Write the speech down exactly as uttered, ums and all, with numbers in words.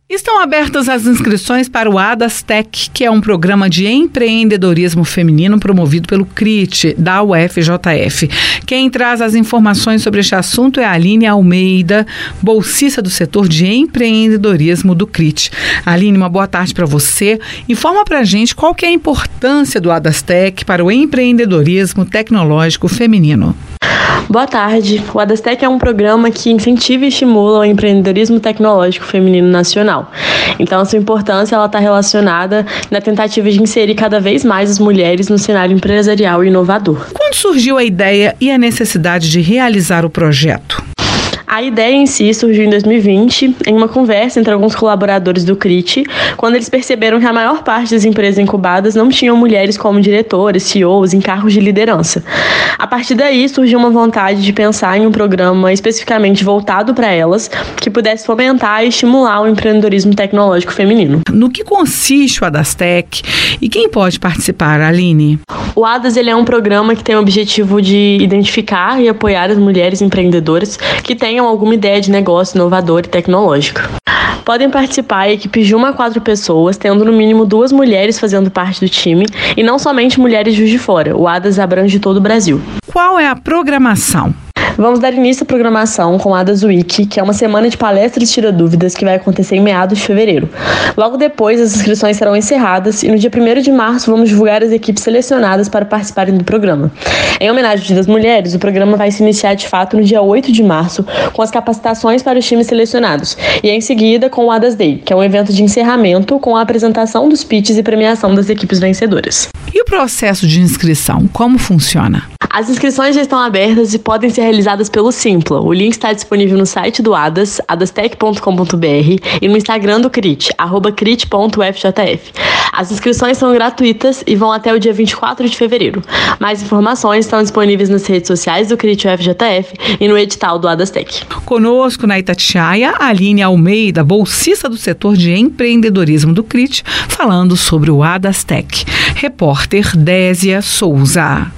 Estão abertas as inscrições para o ADASTEC, que é um programa de empreendedorismo feminino promovido pelo C R I T, da U F J F. Quem traz as informações sobre este assunto é a Aline Almeida, bolsista do setor de empreendedorismo do C R I T. Aline, uma boa tarde para você. Informa para a gente qual que é a importância do ADASTEC para o empreendedorismo tecnológico feminino. Boa tarde. O ADASTEC é um programa que incentiva e estimula o empreendedorismo tecnológico feminino nacional. Então, a sua importância está relacionada na tentativa de inserir cada vez mais as mulheres no cenário empresarial e inovador. Quando surgiu a ideia e a necessidade de realizar o projeto? A ideia em si surgiu em dois mil e vinte, em uma conversa entre alguns colaboradores do C R I T, quando eles perceberam que a maior parte das empresas incubadas não tinham mulheres como diretoras, C E Os, em cargos de liderança. A partir daí, surgiu uma vontade de pensar em um programa especificamente voltado para elas, que pudesse fomentar e estimular o empreendedorismo tecnológico feminino. No que consiste o ADASTEC e quem pode participar, Aline? O ADAS ele é um programa que tem o objetivo de identificar e apoiar as mulheres empreendedoras que tenham alguma ideia de negócio inovador e tecnológica. Podem participar equipes de uma a quatro pessoas, tendo no mínimo duas mulheres fazendo parte do time, e não somente mulheres de Juiz de Fora. O ADAS abrange todo o Brasil. Qual é a programação? Vamos dar início à programação com a ADAS Week, que é uma semana de palestras e tira-dúvidas que vai acontecer em meados de fevereiro. Logo depois, as inscrições serão encerradas e no dia primeiro de março vamos divulgar as equipes selecionadas para participarem do programa. Em homenagem ao Dia das Mulheres, o programa vai se iniciar de fato no dia oito de março, com as capacitações para os times selecionados, e em seguida com o ADAS Day, que é um evento de encerramento com a apresentação dos pitches e premiação das equipes vencedoras. E o processo de inscrição, como funciona? As inscrições já estão abertas e podem ser realizadas pelo Simpla. O link está disponível no site do ADAS, adastec ponto com ponto b r, e no Instagram do C R I T, arroba c r i t ponto u f j f. As inscrições são gratuitas e vão até o dia vinte e quatro de fevereiro. Mais informações estão disponíveis nas redes sociais do C R I T U F J F e no edital do ADASTEC. Conosco na Itatiaia, Aline Almeida, bolsista do setor de empreendedorismo do C R I T, falando sobre o ADASTEC. Repórter Désia Souza.